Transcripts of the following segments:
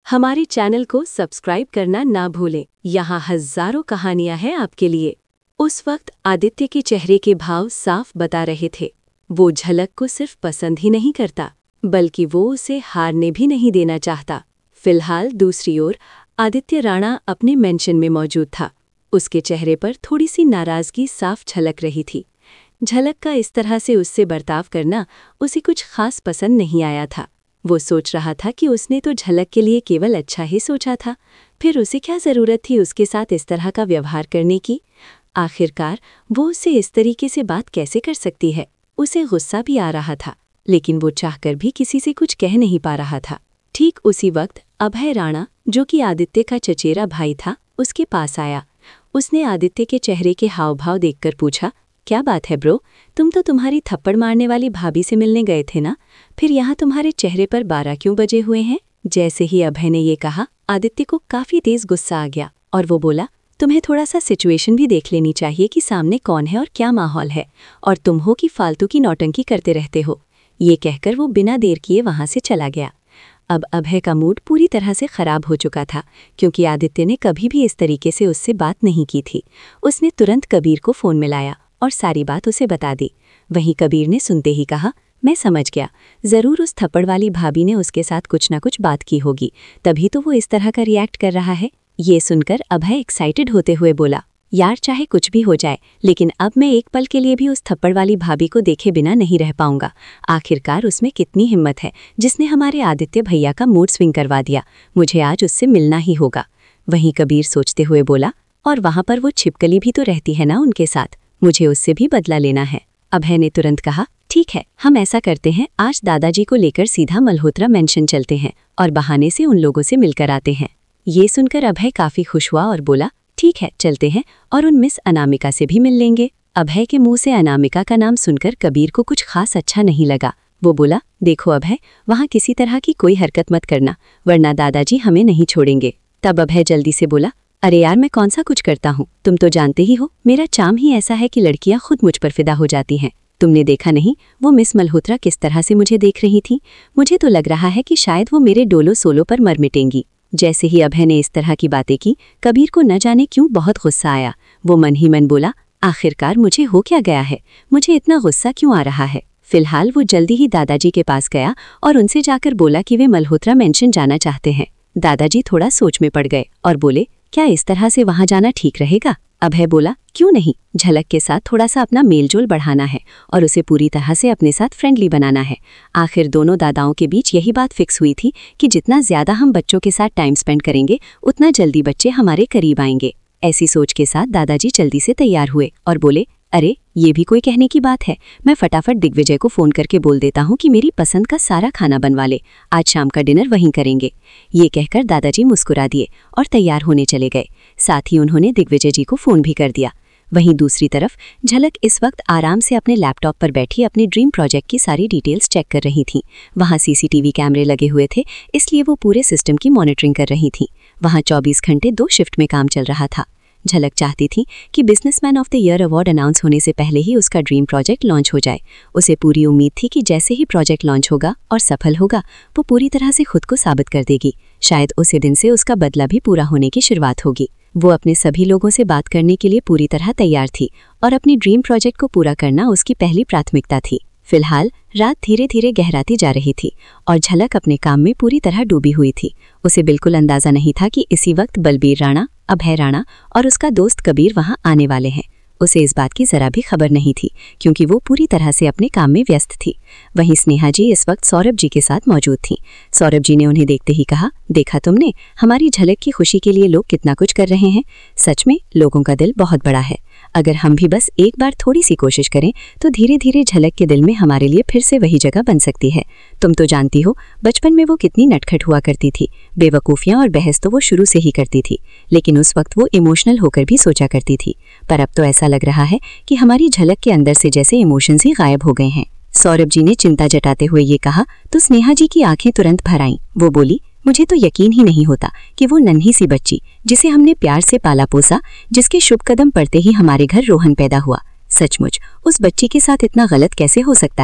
हमारे चैनल को सब्सक्राइब करना ना भूलें। यहाँ हजारों कहानियां हैं आपके लिए। उस वक्त आदित्य के चेहरे के भाव साफ बता रहे थे। वो झलक को सिर्फ पसंद ही नहीं करता, बल्कि वो उसे हारने भी नहीं देना चाहता। फिलहाल दूसरी ओर आदित्य राणा अपने मेंशन में मौजूद था। उसके चेहरे पर थोड़ी सी नाराजगी साफ झलक रही थी। झलक का इस तरह से उससे बर्ताव करना उसे कुछ खास पसंद नहीं आया था। वो सोच रहा था कि उसने तो झलक के लिए केवल अच्छा ही सोचा था, फिर उसे क्या ज़रूरत थी उसके साथ इस तरह का व्यवहार करने की। आखिरकार वो उससे इस तरीके से बात कैसे कर सकती है। उसे गुस्सा भी आ रहा था, लेकिन वो चाहकर भी किसी से कुछ कह नहीं पा रहा था। ठीक उसी वक्त अभय राणा, जो कि आदित्य का चचेरा भाई था, उसके पास आया। उसने आदित्य के चेहरे के हाव भाव देखकर पूछा, क्या बात है ब्रो, तुम तो तुम्हारी थप्पड़ मारने वाली भाभी से मिलने गए थे ना, फिर यहाँ तुम्हारे चेहरे पर 12 क्यों बजे हुए हैं। जैसे ही अभय ने ये कहा, आदित्य को काफी तेज गुस्सा आ गया और वो बोला, तुम्हें थोड़ा सा सिचुएशन भी देख लेनी चाहिए कि सामने कौन है और क्या माहौल है, और तुम हो कि फालतू की नौटंकी करते रहते हो। ये कहकर वो बिना देर किए वहां से चला गया। अब अभय का मूड पूरी तरह से खराब हो चुका था, क्योंकि आदित्य ने कभी भी इस तरीके से उससे बात नहीं की थी। उसने तुरंत कबीर को फ़ोन मिलाया और सारी बात उसे बता दी। वहीं कबीर ने सुनते ही कहा, मैं समझ गया, ज़रूर उस थप्पड़ वाली भाभी ने उसके साथ कुछ ना कुछ बात की होगी, तभी तो वो इस तरह का रिएक्ट कर रहा है। ये सुनकर अभय एक्साइटेड होते हुए बोला, यार चाहे कुछ भी हो जाए, लेकिन अब मैं एक पल के लिए भी उस थप्पड़ वाली भाभी को देखे बिना नहीं रह पाऊंगा। आखिरकार उसमें कितनी हिम्मत है जिसने हमारे आदित्य भैया का मूड स्विंग करवा दिया। मुझे आज उससे मिलना ही होगा। वहीं कबीर सोचते हुए बोला, और वहां पर वो छिपकली भी तो रहती है ना उनके साथ, मुझे उससे भी बदला लेना है। अभय ने तुरंत कहा, ठीक है, हम ऐसा करते हैं, आज दादाजी को लेकर सीधा मल्होत्रा मेंशन चलते हैं और बहाने से उन लोगों से मिलकर आते हैं। ये सुनकर अभय काफी खुश हुआ और बोला, ठीक है चलते हैं, और उन मिस अनामिका से भी मिल लेंगे। अभय के मुंह से अनामिका का नाम सुनकर कबीर को कुछ खास अच्छा नहीं लगा। वो बोला, देखो अभय, वहाँ किसी तरह की कोई हरकत मत करना, वरना दादाजी हमें नहीं छोड़ेंगे। तब अभय जल्दी से बोला, अरे यार मैं कौन सा कुछ करता हूँ, तुम तो जानते ही हो, मेरा चार्म ही ऐसा है कि लड़कियां खुद मुझ पर फिदा हो जाती हैं। तुमने देखा नहीं वो मिस मल्होत्रा किस तरह से मुझे देख रही थी। मुझे तो लग रहा है कि शायद वो मेरे डोलो सोलो पर मर मिटेंगी। जैसे ही अभय ने इस तरह की बातें की, कबीर को न जाने क्यों बहुत गुस्सा आया। वो मन ही मन बोला, आखिरकार मुझे हो क्या गया है, मुझे इतना गुस्सा क्यों आ रहा है। फिलहाल वो जल्दी ही दादाजी के पास गया और उनसे जाकर बोला कि वे मल्होत्रा मेंशन जाना चाहते हैं। दादाजी थोड़ा सोच में पड़ गए और बोले, क्या इस तरह से वहां जाना ठीक रहेगा। अभय बोला, क्यों नहीं, झलक के साथ थोड़ा सा अपना मेलजोल बढ़ाना है और उसे पूरी तरह से अपने साथ फ्रेंडली बनाना है। आखिर दोनों दादाओं के बीच यही बात फिक्स हुई थी कि जितना ज्यादा हम बच्चों के साथ टाइम स्पेंड करेंगे, उतना जल्दी बच्चे हमारे करीब आएंगे। ऐसी सोच के साथ दादाजी जल्दी से तैयार हुए और बोले, अरे ये भी कोई कहने की बात है, मैं फटाफट दिग्विजय को फ़ोन करके बोल देता हूँ कि मेरी पसंद का सारा खाना बनवा ले, आज शाम का डिनर वहीं करेंगे। ये कहकर दादाजी मुस्कुरा दिए और तैयार होने चले गए। साथ ही उन्होंने दिग्विजय जी को फ़ोन भी कर दिया। वहीं दूसरी तरफ झलक इस वक्त आराम से अपने लैपटॉप पर बैठी अपने ड्रीम प्रोजेक्ट की सारी डिटेल्स चेक कर रही थी। वहाँ सीसीटीवी कैमरे लगे हुए थे, इसलिए वो पूरे सिस्टम की मॉनिटरिंग कर रही थी। वहाँ 24 घंटे 2 शिफ्ट में काम चल रहा था। झलक चाहती थी कि businessman of the year award announce होने से पहले ही उसका ड्रीम प्रोजेक्ट लॉन्च हो जाए। उसे पूरी उम्मीद थी कि जैसे ही प्रोजेक्ट लॉन्च होगा और सफल होगा, वो पूरी तरह से खुद को साबित कर देगी। शायद उसी दिन से उसका बदला भी पूरा होने की शुरुआत होगी। वो अपने सभी लोगों से बात करने के लिए पूरी तरह तैयार थी और अपनी ड्रीम प्रोजेक्ट को पूरा करना उसकी पहली प्राथमिकता थी। फिलहाल रात धीरे धीरे गहराती जा रही थी और झलक अपने काम में पूरी तरह डूबी हुई थी। उसे बिल्कुल अंदाजा नहीं था कि इसी वक्त बलबीर राणा, अभय राणा और उसका दोस्त कबीर वहां आने वाले हैं। उसे इस बात की जरा भी खबर नहीं थी, क्योंकि वो पूरी तरह से अपने काम में व्यस्त थी। वहीं स्नेहा जी इस वक्त सौरभ जी के साथ मौजूद थीं। सौरभ जी ने उन्हें देखते ही कहा, देखा तुमने, हमारी झलक की खुशी के लिए लोग कितना कुछ कर रहे हैं। सच में लोगों का दिल बहुत बड़ा है। अगर हम भी बस एक बार थोड़ी सी कोशिश करें तो धीरे धीरे झलक के दिल में हमारे लिए फिर से वही जगह बन सकती है। तुम तो जानती हो बचपन में वो कितनी नटखट हुआ करती थी। बेवकूफ़ियाँ और बहस तो वो शुरू से ही करती थी, लेकिन उस वक्त वो इमोशनल होकर भी सोचा करती थी। पर अब तो ऐसा लग रहा है कि हमारी झलक के अंदर से जैसे इमोशंस ही गायब हो गए हैं। सौरभ जी ने चिंता जताते हुए ये कहा तो स्नेहा जी की आंखें तुरंत भर आईं। वो बोली, मुझे तो यकीन ही नहीं होता कि वो नन्ही सी बच्ची जिसे हमने प्यार से पाला पोसा, जिसके शुभ कदम पड़ते ही हमारे घर रोहन पैदा हुआ, सचमुच उस बच्ची के साथ इतना गलत कैसे हो सकता है।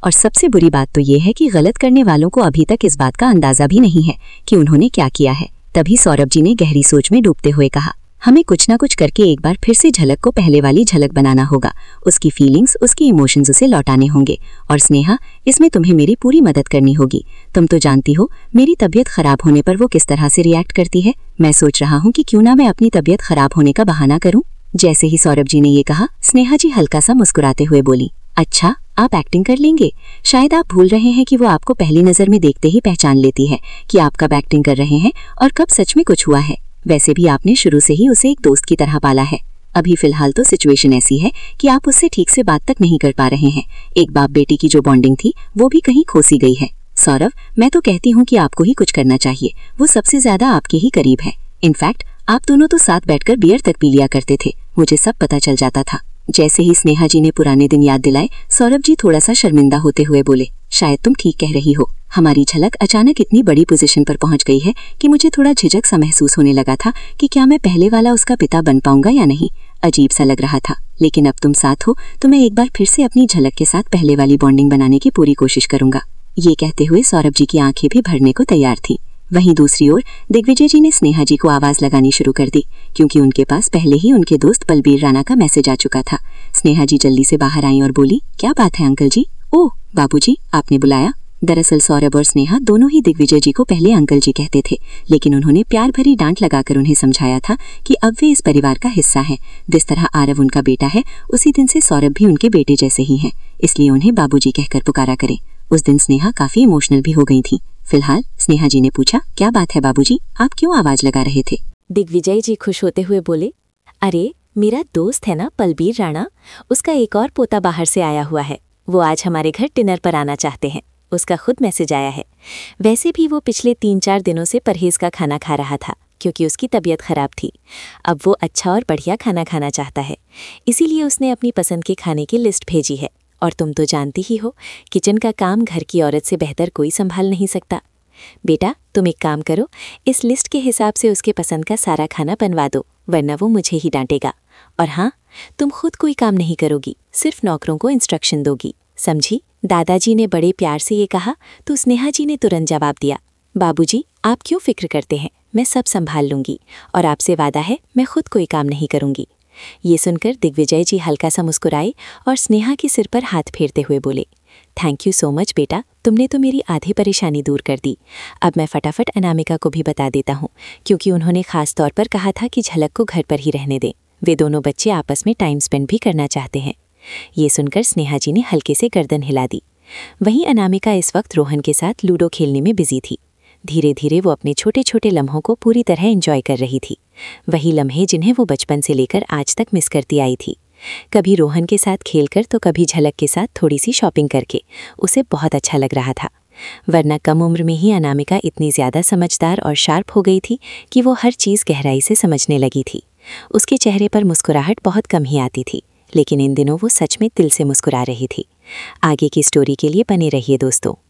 और सबसे बुरी बात तो ये है कि गलत करने वालों को अभी तक इस बात का अंदाजा भी नहीं है कि उन्होंने क्या किया है। तभी सौरभ जी ने गहरी सोच में डूबते हुए कहा, हमें कुछ ना कुछ करके एक बार फिर से झलक को पहले वाली झलक बनाना होगा। उसकी फीलिंग्स, उसकी इमोशंस उसे लौटाने होंगे। और स्नेहा, इसमें तुम्हें मेरी पूरी मदद करनी होगी। तुम तो जानती हो मेरी तबीयत खराब होने पर वो किस तरह से रिएक्ट करती है। मैं सोच रहा हूँ कि क्यों ना मैं अपनी तबीयत खराब होने का बहाना करूँ। जैसे ही सौरभ जी ने ये कहा, स्नेहा जी हल्का सा मुस्कुराते हुए बोली, अच्छा, आप एक्टिंग कर लेंगे? शायद आप भूल रहे हैं कि वो आपको पहली नजर में देखते ही पहचान लेती है कि आप कब एक्टिंग कर रहे हैं और कब सच में कुछ हुआ है। वैसे भी आपने शुरू से ही उसे एक दोस्त की तरह पाला है। अभी फिलहाल तो सिचुएशन ऐसी है कि आप उससे ठीक से बात तक नहीं कर पा रहे हैं। एक बाप बेटी की जो बॉन्डिंग थी वो भी कहीं खोसी गई है। सौरभ, मैं तो कहती हूँ कि आपको ही कुछ करना चाहिए। वो सबसे ज्यादा आपके ही करीब है। इनफैक्ट आप दोनों तो साथ बैठकर बियर तक पी लिया करते थे। मुझे सब पता चल जाता था। जैसे ही स्नेहा जी ने पुराने दिन याद दिलाए, सौरभ जी थोड़ा सा शर्मिंदा होते हुए बोले, शायद तुम ठीक कह रही हो। हमारी झलक अचानक इतनी बड़ी पोजीशन पर पहुंच गई है कि मुझे थोड़ा झिझक सा महसूस होने लगा था कि क्या मैं पहले वाला उसका पिता बन पाऊंगा या नहीं। अजीब सा लग रहा था, लेकिन अब तुम साथ हो तो मैं एक बार फिर से अपनी झलक के साथ पहले वाली बॉन्डिंग बनाने की पूरी कोशिश करूंगा। ये कहते हुए सौरभ जी की आंखें भी भरने को तैयार थी। वहीं दूसरी ओर दिग्विजय जी ने स्नेहा जी को आवाज लगानी शुरू कर दी, क्योंकि उनके पास पहले ही उनके दोस्त बलबीर राणा का मैसेज आ चुका था। स्नेहा जी जल्दी से बाहर आईं और बोली, क्या बात है अंकल जी? ओह बाबूजी, आपने बुलाया? दरअसल सौरभ और स्नेहा दोनों ही दिग्विजय जी को पहले अंकल जी कहते थे, लेकिन उन्होंने प्यार भरी डांट लगाकर उन्हें समझाया था कि अब वे इस परिवार का हिस्सा हैं। जिस तरह आरव उनका बेटा है, उसी दिन से सौरभ भी उनके बेटे जैसे ही हैं, इसलिए उन्हें बाबूजी कहकर पुकारा करें। उस दिन स्नेहा काफी इमोशनल भी हो गई थी। फिलहाल स्नेहा जी ने पूछा, क्या बात है बाबूजी, आप क्यों आवाज लगा रहे थे? दिग्विजय जी खुश होते हुए बोले, अरे मेरा दोस्त है ना बलबीर राणा, उसका एक और पोता बाहर से आया हुआ है। वो आज हमारे घर डिनर पर आना चाहते हैं। उसका खुद मैसेज आया है। वैसे भी वो पिछले 3-4 दिनों से परहेज का खाना खा रहा था, क्योंकि उसकी तबीयत खराब थी। अब वो अच्छा और बढ़िया खाना खाना चाहता है, इसीलिए उसने अपनी पसंद के खाने की लिस्ट भेजी है। और तुम तो जानती ही हो, किचन का काम घर की औरत से बेहतर कोई संभाल नहीं सकता। बेटा, तुम एक काम करो, इस लिस्ट के हिसाब से उसके पसंद का सारा खाना बनवा दो, वरना वो मुझे ही डांटेगा। और हाँ, तुम खुद कोई काम नहीं करोगी, सिर्फ नौकरों को इंस्ट्रक्शन दोगी, समझी? दादाजी ने बड़े प्यार से ये कहा तो स्नेहा जी ने तुरंत जवाब दिया, बाबूजी, आप क्यों फिक्र करते हैं, मैं सब संभाल लूंगी और आपसे वादा है मैं खुद कोई काम नहीं करूंगी। ये सुनकर दिग्विजय जी हल्का सा मुस्कुराए और स्नेहा के सिर पर हाथ फेरते हुए बोले, थैंक यू सो मच बेटा, तुमने तो मेरी आधी परेशानी दूर कर दी। अब मैं फटाफट अनामिका को भी बता देता हूँ, क्योंकि उन्होंने खास तौर पर कहा था कि झलक को घर पर ही रहने दें। वे दोनों बच्चे आपस में टाइम स्पेंड भी करना चाहते हैं। ये सुनकर स्नेहा जी ने हल्के से गर्दन हिला दी। वहीं अनामिका इस वक्त रोहन के साथ लूडो खेलने में बिजी थी। धीरे धीरे वो अपने छोटे छोटे लम्हों को पूरी तरह एंजॉय कर रही थी, वही लम्हे जिन्हें वो बचपन से लेकर आज तक मिस करती आई थी। कभी रोहन के साथ खेलकर तो कभी झलक के साथ थोड़ी सी शॉपिंग करके उसे बहुत अच्छा लग रहा था। वरना कम उम्र में ही अनामिका इतनी ज़्यादा समझदार और शार्प हो गई थी कि वो हर चीज़ गहराई से समझने लगी थी। उसके चेहरे पर मुस्कुराहट बहुत कम ही आती थी, लेकिन इन दिनों वो सच में दिल से मुस्कुरा रही थी। आगे की स्टोरी के लिए बने रहिए दोस्तों।